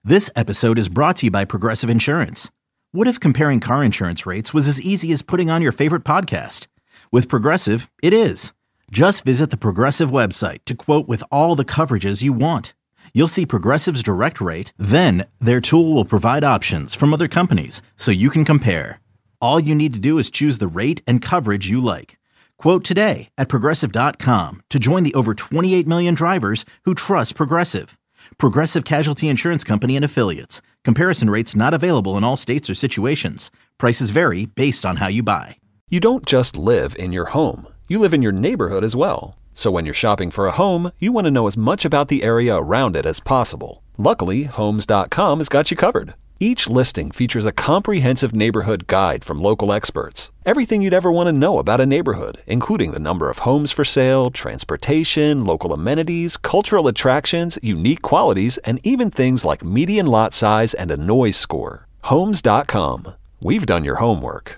This episode is brought to you by Progressive Insurance. What if comparing car insurance rates was as easy as putting on your favorite podcast? With Progressive, it is. Just visit the Progressive website to quote with all the coverages you want. You'll see Progressive's direct rate, then their tool will provide options from other companies so you can compare. All you need to do is choose the rate and coverage you like. Quote today at Progressive.com to join the over 28 million drivers who trust Progressive. Progressive Casualty Insurance Company and Affiliates. Comparison rates not available in all states or situations. Prices vary based on how you buy. You don't just live in your home. You live in your neighborhood as well. So when you're shopping for a home, you want to know as much about the area around it as possible. Luckily, Homes.com has got you covered. Each listing features a comprehensive neighborhood guide from local experts. Everything you'd ever want to know about a neighborhood, including the number of homes for sale, transportation, local amenities, cultural attractions, unique qualities, and even things like median lot size and a noise score. Homes.com. We've done your homework.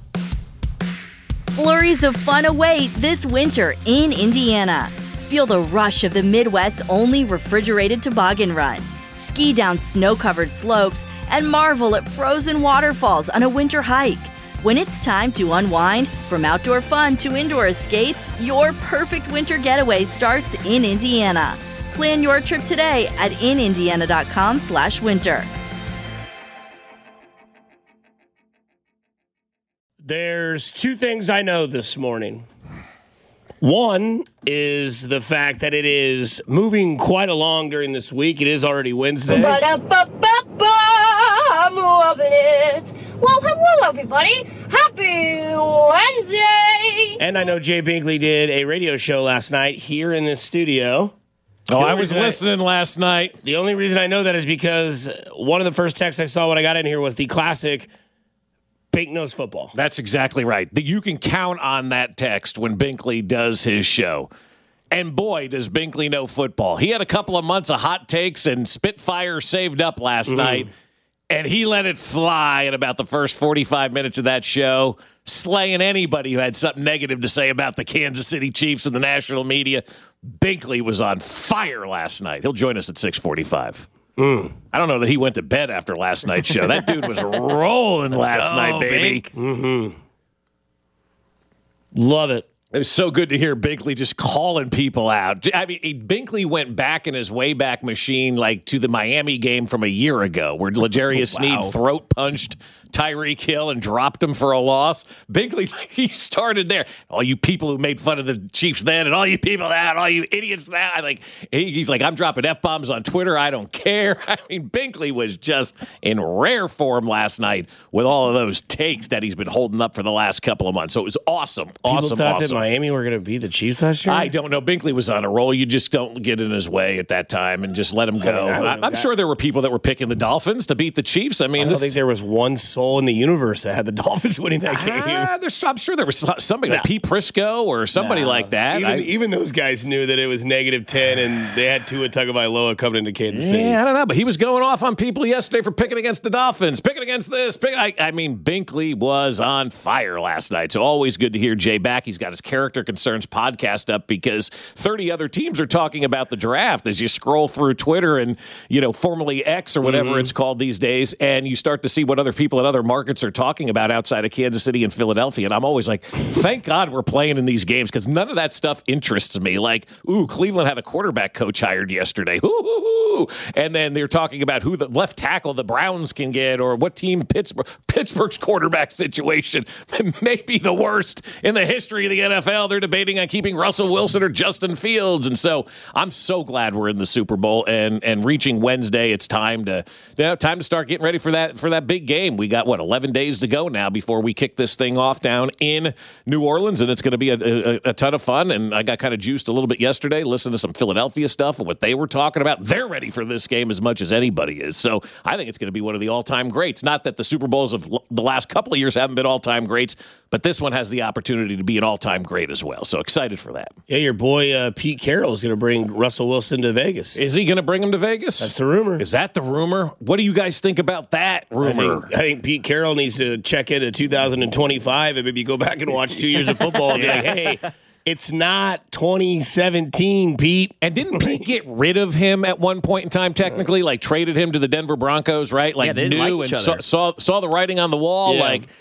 Flurries of fun await this winter in Indiana. Feel the rush of the Midwest's only refrigerated toboggan run. Ski down snow-covered slopes and marvel at frozen waterfalls on a winter hike. When it's time to unwind, from outdoor fun to indoor escapes, your perfect winter getaway starts in Indiana. Plan your trip today at inindiana.com/winter. There's two things I know this morning. One is the fact that it is moving quite along during this week. It is already Wednesday. I'm loving it. Well, hello, everybody. Happy Wednesday. And I know Jay Binkley did a radio show last night here in this studio. Oh, I was listening last night. The only reason I know that is because one of the first texts I saw when I got in here was the classic Bink knows football. That's exactly right. You can count on that text when Binkley does his show. And boy, does Binkley know football. He had a couple of months of hot takes and Spitfire saved up last night, and he let it fly in about the first 45 minutes of that show, slaying anybody who had something negative to say about the Kansas City Chiefs in the national media. Binkley was on fire last night. He'll join us at 6:45. I don't know that he went to bed after last night's show. That dude was rolling last night, baby. Love it. It was so good to hear Binkley just calling people out. I mean, Binkley went back in his Wayback Machine like to the Miami game from a year ago where L'Jarius Sneed throat punched Tyreek Hill and dropped him for a loss. Binkley, he started there. All you people who made fun of the Chiefs then and all you people now and all you idiots now. He's like, I'm dropping F-bombs on Twitter. I don't care. I mean, Binkley was just in rare form last night with all of those takes that he's been holding up for the last couple of months. So it was awesome. People thought that Miami were going to beat the Chiefs last year? I don't know. Binkley was on a roll. You just don't get in his way at that time and just let him go. I'm sure there were people that were picking the Dolphins to beat the Chiefs. I mean, I don't think there was one soul in the universe that had the Dolphins winning that game. I'm sure there was somebody like Pete Prisco or somebody like that. Even those guys knew that it was -10 and they had Tua Tagovailoa coming into Kansas City. Yeah, I don't know, but he was going off on people yesterday for picking against the Dolphins, picking against this. I mean, Binkley was on fire last night, so always good to hear Jay back. He's got his Character Concerns podcast up because 30 other teams are talking about the draft as you scroll through Twitter and, formerly X or whatever it's called these days, and you start to see what other people in other markets are talking about outside of Kansas City and Philadelphia. And I'm always like, thank God we're playing in these games because none of that stuff interests me. Like, Cleveland had a quarterback coach hired yesterday. And then they're talking about who the left tackle the Browns can get or what team Pittsburgh's quarterback situation may be the worst in the history of the NFL. They're debating on keeping Russell Wilson or Justin Fields. And so I'm so glad we're in the Super Bowl and reaching Wednesday. It's time to start getting ready for that big game. We got 11 days to go now before we kick this thing off down in New Orleans, and it's going to be a ton of fun. And I got kind of juiced a little bit yesterday, listened to some Philadelphia stuff and what they were talking about. They're ready for this game as much as anybody is. So I think it's going to be one of the all-time greats. Not that the Super Bowls of the last couple of years haven't been all-time greats, but this one has the opportunity to be an all-time great as well. So excited for that. Yeah, your boy Pete Carroll is going to bring Russell Wilson to Vegas. Is he going to bring him to Vegas? That's the rumor. Is that the rumor? What do you guys think about that rumor? I think Pete Carroll needs to check into 2025 and maybe go back and watch 2 years of football and be like, hey, It's not 2017, Pete. And didn't Pete get rid of him at one point in time, technically? Like, traded him to the Denver Broncos, right? Like, they didn't like knew each and other. saw the writing on the wall. Yeah. Like,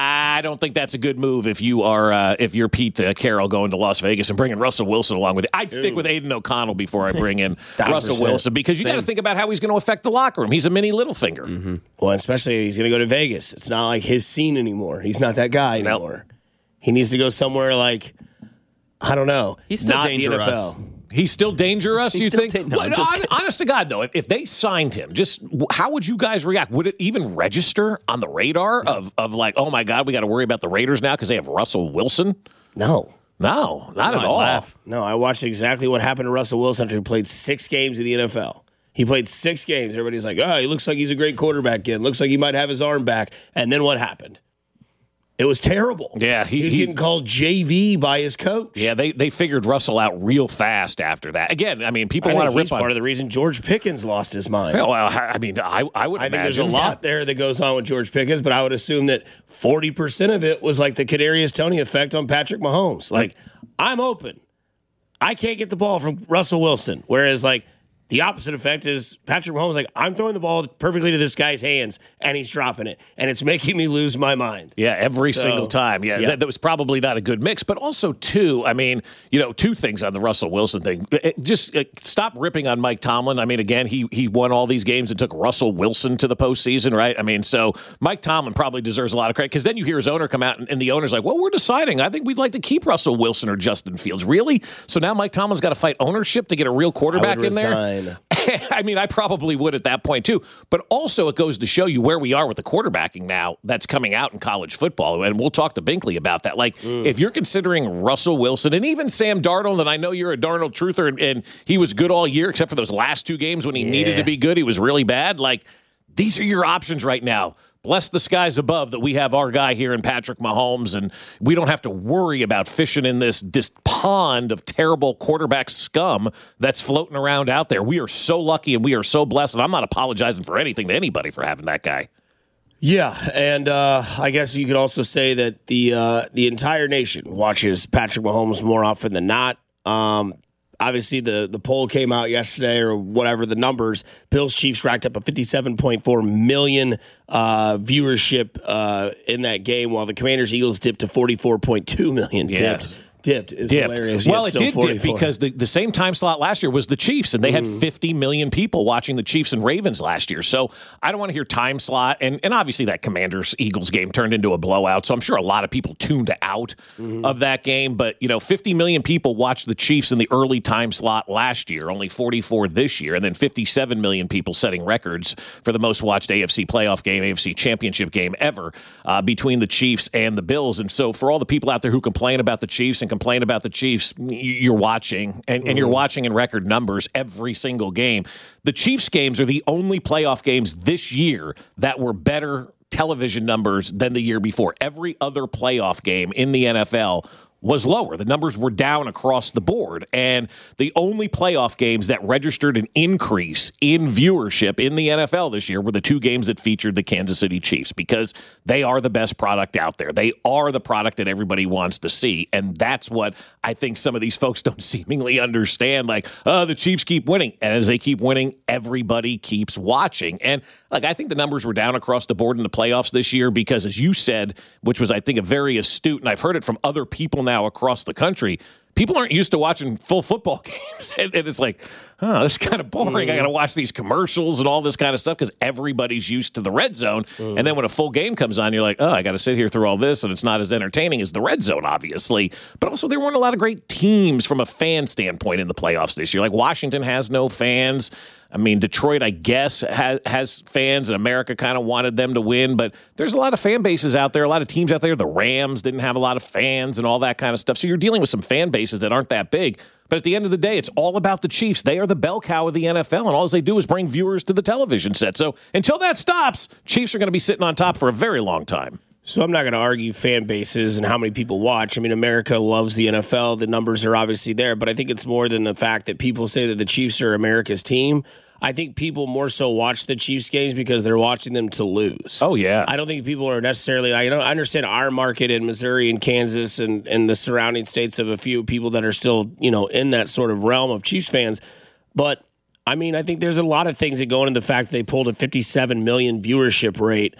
I don't think that's a good move if you're Pete Carroll going to Las Vegas and bringing Russell Wilson along with you. I'd stick with Aiden O'Connell before I bring in Russell 1,000%. Wilson, because you got to think about how he's going to affect the locker room. He's a mini Littlefinger. Mm-hmm. Well, especially he's going to go to Vegas. It's not like his scene anymore. He's not that guy anymore. He needs to go somewhere like, I don't know. He's still not dangerous. the NFL. He's still dangerous, He's you still think? no, I'm just kidding. Honest to God, though, if they signed him, just how would you guys react? Would it even register on the radar of like, oh, my God, we got to worry about the Raiders now because they have Russell Wilson? No. No, not at I'd all. laugh. No, I watched exactly what happened to Russell Wilson after he played 6 games in the NFL. He played 6 games. Everybody's like, oh, he looks like he's a great quarterback again. Looks like he might have his arm back. And then what happened? It was terrible. Yeah, he was getting called JV by his coach. Yeah, they figured Russell out real fast after that. Again, I mean, people I want think to he's rip on. part of the reason George Pickens lost his mind. Well, I mean, I would. I think imagine. there's a lot there that goes on with George Pickens, but I would assume that 40% of it was like the Kadarius Toney effect on Patrick Mahomes. Like, I'm open. I can't get the ball from Russell Wilson. Whereas, like, the opposite effect is Patrick Mahomes, like, I'm throwing the ball perfectly to this guy's hands, and he's dropping it. And it's making me lose my mind. Yeah, every single time. Yeah. That was probably not a good mix. But also, too, I mean, 2 things on the Russell Wilson thing. Just stop ripping on Mike Tomlin. I mean, again, he won all these games and took Russell Wilson to the postseason, right? I mean, so Mike Tomlin probably deserves a lot of credit, because then you hear his owner come out and the owner's like, well, we're deciding. I think we'd like to keep Russell Wilson or Justin Fields. Really? So now Mike Tomlin's got to fight ownership to get a real quarterback in there? I mean, I probably would at that point, too. But also, it goes to show you where we are with the quarterbacking now that's coming out in college football. And we'll talk to Binkley about that. Like, if you're considering Russell Wilson and even Sam Darnold, and I know you're a Darnold truther, and he was good all year, except for those last 2 games when he needed to be good. He was really bad. Like, these are your options right now. Bless the skies above that we have our guy here in Patrick Mahomes, and we don't have to worry about fishing in this pond of terrible quarterback scum that's floating around out there. We are so lucky and we are so blessed, and I'm not apologizing for anything to anybody for having that guy. Yeah, and I guess you could also say that the entire nation watches Patrick Mahomes more often than not. Obviously, the poll came out yesterday, or whatever the numbers. Bills Chiefs racked up a 57.4 million viewership in that game, while the Commanders Eagles dipped to 44.2 million. Yes. Dipped is hilarious. Well, yet it still did 44. dip because the same time slot last year was the Chiefs, and they had 50 million people watching the Chiefs and Ravens last year. So I don't want to hear time slot. And obviously that Commanders-Eagles game turned into a blowout, so I'm sure a lot of people tuned out of that game. But, 50 million people watched the Chiefs in the early time slot last year, only 44 this year, and then 57 million people setting records for the most watched AFC playoff game, AFC championship game ever between the Chiefs and the Bills. And so for all the people out there who complain about the Chiefs and complain about the Chiefs, you're watching, and you're watching in record numbers every single game. The Chiefs games are the only playoff games this year that were better television numbers than the year before. Every other playoff game in the NFL was lower. The numbers were down across the board. And the only playoff games that registered an increase in viewership in the NFL this year were the 2 games that featured the Kansas City Chiefs, because they are the best product out there. They are the product that everybody wants to see. And that's what I think some of these folks don't seemingly understand. Like, the Chiefs keep winning. And as they keep winning, everybody keeps watching. And I think the numbers were down across the board in the playoffs this year because, as you said, which was, I think, a very astute, and I've heard it from other people now across the country, people aren't used to watching full football games. And it's like, this is kind of boring. I got to watch these commercials and all this kind of stuff because everybody's used to the red zone. And then when a full game comes on, you're like, I got to sit here through all this, and it's not as entertaining as the red zone, obviously. But also, there weren't a lot of great teams from a fan standpoint in the playoffs this year. Like, Washington has no fans. I mean, Detroit, I guess, has fans, and America kind of wanted them to win. But there's a lot of fan bases out there, a lot of teams out there. The Rams didn't have a lot of fans and all that kind of stuff. So you're dealing with some fan bases that aren't that big. But at the end of the day, it's all about the Chiefs. They are the bell cow of the NFL, and all they do is bring viewers to the television set. So until that stops, Chiefs are going to be sitting on top for a very long time. So I'm not going to argue fan bases and how many people watch. I mean, America loves the NFL. The numbers are obviously there, but I think it's more than the fact that people say that the Chiefs are America's team. I think people more so watch the Chiefs games because they're watching them to lose. Oh, yeah. I don't think people are necessarily, I understand our market in Missouri and Kansas and the surrounding states of a few people that are still, in that sort of realm of Chiefs fans. But I mean, I think there's a lot of things that go into the fact that they pulled a 57 million viewership rate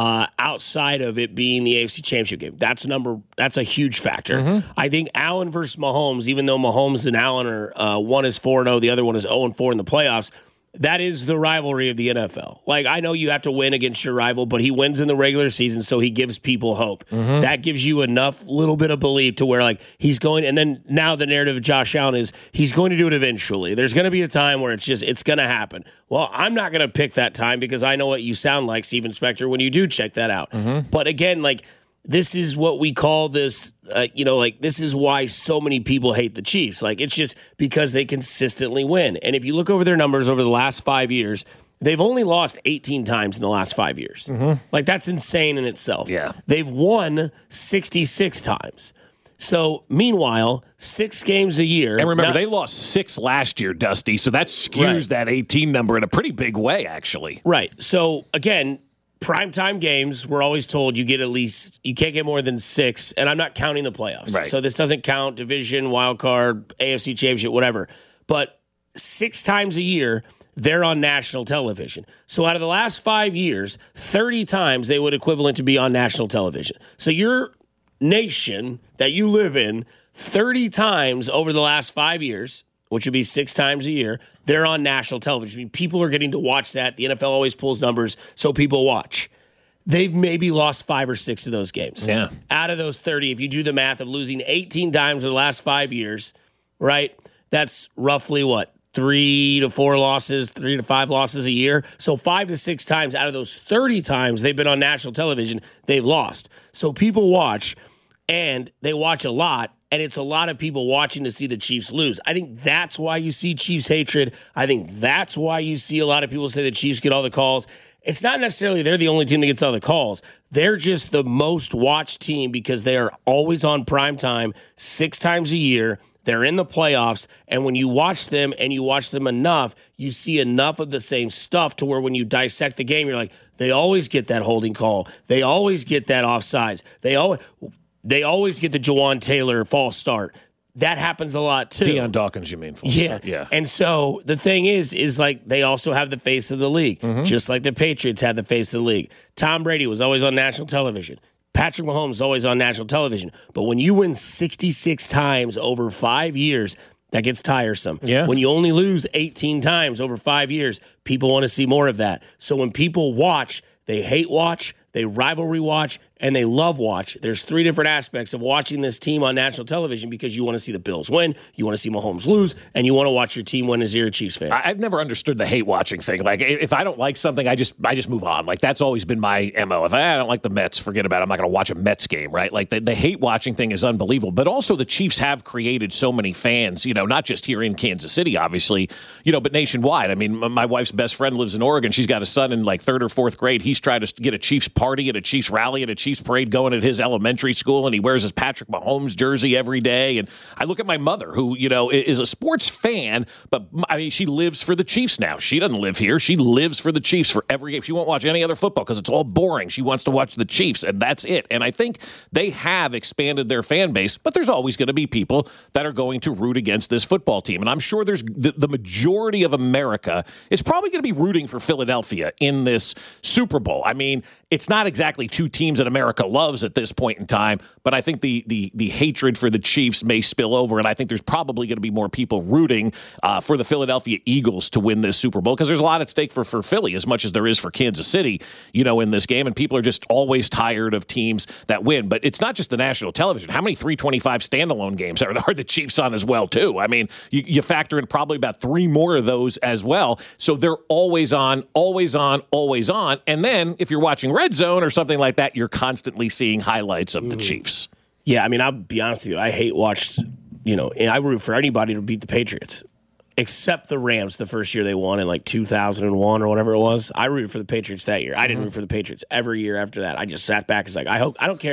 outside of it being the AFC Championship game. That's a huge factor. Mm-hmm. I think Allen versus Mahomes, even though Mahomes and Allen are one is 4-0, the other one is 0-4 in the playoffs. That is the rivalry of the NFL. Like, I know you have to win against your rival, but he wins in the regular season, so he gives people hope. Mm-hmm. That gives you enough little bit of belief to where, like, he's going, and then now the narrative of Josh Allen is he's going to do it eventually. There's going to be a time where it's going to happen. Well, I'm not going to pick that time because I know what you sound like, Steven Spector, when you do check that out. Mm-hmm. But again, like, this is what we call this, this is why so many people hate the Chiefs. Like, it's just because they consistently win. And if you look over their numbers over the last 5 years, they've only lost 18 times in the last 5 years. Mm-hmm. Like, that's insane in itself. Yeah. They've won 66 times. So, meanwhile, 6 games a year. And remember, they lost 6 last year, Dusty, so that skews that 18 number in a pretty big way, actually. Right. So, again, primetime games, we're always told you can't get more than 6, and I'm not counting the playoffs. Right. So this doesn't count division, wild card, AFC Championship, whatever. But 6 times a year, they're on national television. So out of the last 5 years, 30 times they would equivalent to be on national television. So your nation that you live in, 30 times over the last 5 years, which would be 6 times a year, they're on national television. I mean, people are getting to watch that. The NFL always pulls numbers, so people watch. They've maybe lost 5 or 6 of those games. Yeah. Out of those 30, if you do the math of losing 18 times in the last 5 years, right, that's roughly what? 3 to 4 losses, 3 to 5 losses a year. So 5 to 6 times out of those 30 times they've been on national television, they've lost. So people watch, and they watch a lot. And it's a lot of people watching to see the Chiefs lose. I think that's why you see Chiefs hatred. I think that's why you see a lot of people say the Chiefs get all the calls. It's not necessarily they're the only team that gets all the calls. They're just the most watched team because they are always on prime time 6 times a year. They're in the playoffs. And when you watch them and you watch them enough, you see enough of the same stuff to where when you dissect the game, you're like, they always get that holding call. They always get that offsides. They always get the Jawan Taylor false start. That happens a lot, too. Deion Dawkins, you mean? Yeah. And so the thing is like they also have the face of the league, just like the Patriots had the face of the league. Tom Brady was always on national television. Patrick Mahomes is always on national television. But when you win 66 times over 5 years, that gets tiresome. Yeah. When you only lose 18 times over 5 years, people want to see more of that. So when people watch, they hate watch, they rivalry watch, and they love watch. There's 3 different aspects of watching this team on national television because you want to see the Bills win, you want to see Mahomes lose, and you want to watch your team win as you're a Chiefs fan. I've never understood the hate watching thing. Like, if I don't like something, I just move on. Like, that's always been my MO. If I don't like the Mets, forget about it. I'm not going to watch a Mets game, right? Like, the hate watching thing is unbelievable. But also, the Chiefs have created so many fans, not just here in Kansas City, obviously, but nationwide. I mean, my wife's best friend lives in Oregon. She's got a son in like 3rd or 4th grade. He's trying to get a Chiefs party and a Chiefs rally and a Chiefs parade going at his elementary school, and he wears his Patrick Mahomes jersey every day. And I look at my mother, who, is a sports fan, but I mean, she lives for the Chiefs now. She doesn't live here. She lives for the Chiefs for every game. She won't watch any other football because it's all boring. She wants to watch the Chiefs, and that's it. And I think they have expanded their fan base, but there's always going to be people that are going to root against this football team. And I'm sure there's the majority of America is probably going to be rooting for Philadelphia in this Super Bowl. I mean, it's not exactly 2 teams that America loves at this point in time, but I think the hatred for the Chiefs may spill over, and I think there's probably going to be more people rooting for the Philadelphia Eagles to win this Super Bowl because there's a lot at stake for Philly as much as there is for Kansas City, in this game, and people are just always tired of teams that win. But it's not just the national television. How many 325 standalone games are the Chiefs on as well, too? I mean, you factor in probably about 3 more of those as well, so they're always on, always on, always on, and then if you're watching Red Zone or something like that, you're constantly seeing highlights of the Chiefs. Yeah, I mean, I'll be honest with you. I hate watched, and I root for anybody to beat the Patriots, except the Rams the first year they won in like 2001 or whatever it was. I rooted for the Patriots that year. I didn't root for the Patriots every year after that. I just sat back and was like, I don't care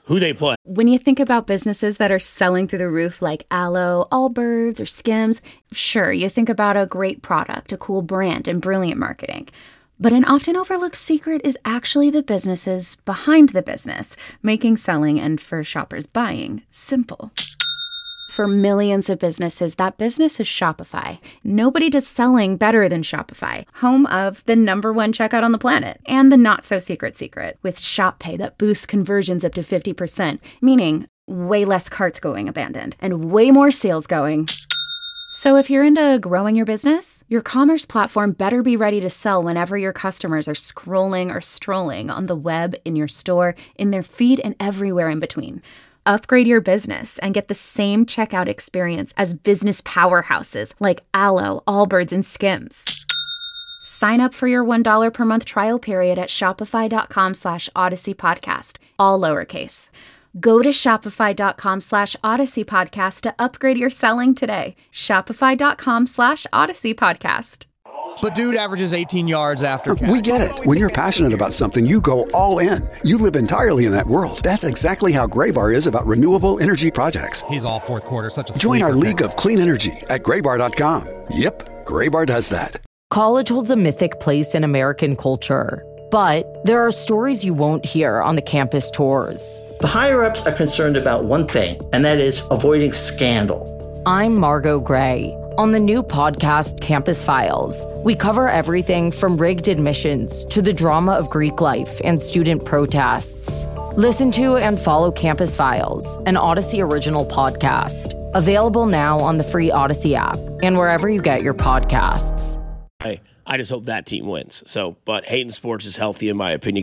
who they play. When you think about businesses that are selling through the roof like Aloe, Allbirds, or Skims, sure, you think about a great product, a cool brand, and brilliant marketing. But an often overlooked secret is actually the businesses behind the business, making selling and for shoppers buying simple. For millions of businesses, that business is Shopify. Nobody does selling better than Shopify, home of the #1 checkout on the planet and the not-so-secret secret with Shop Pay that boosts conversions up to 50%, meaning way less carts going abandoned and way more sales going. So if you're into growing your business, your commerce platform better be ready to sell whenever your customers are scrolling or strolling on the web, in your store, in their feed, and everywhere in between. Upgrade your business and get the same checkout experience as business powerhouses like Aloe, Allbirds, and Skims. Sign up for your $1 per month trial period at shopify.com/Odyssey Podcast, all lowercase. Go to shopify.com/Odyssey Podcast to upgrade your selling today. Shopify.com/Odyssey Podcast. But dude averages 18 yards after catch. We get it. When you're passionate about something, you go all in. You live entirely in that world. That's exactly how Graybar is about renewable energy projects. He's all fourth quarter, such a Join our sleeper league pick. of clean energy at graybar.com. Yep, Graybar does that. College holds a mythic place in American culture, but there are stories you won't hear on the campus tours. The higher-ups are concerned about one thing, and that is avoiding scandal. I'm Margot Gray. On the new podcast, Campus Files, we cover everything from rigged admissions to the drama of Greek life and student protests. Listen to and follow Campus Files, an Odyssey original podcast. Available now on the free Odyssey app and wherever you get your podcasts. I just hope that team wins. But Hayden Sports is healthy, in my opinion.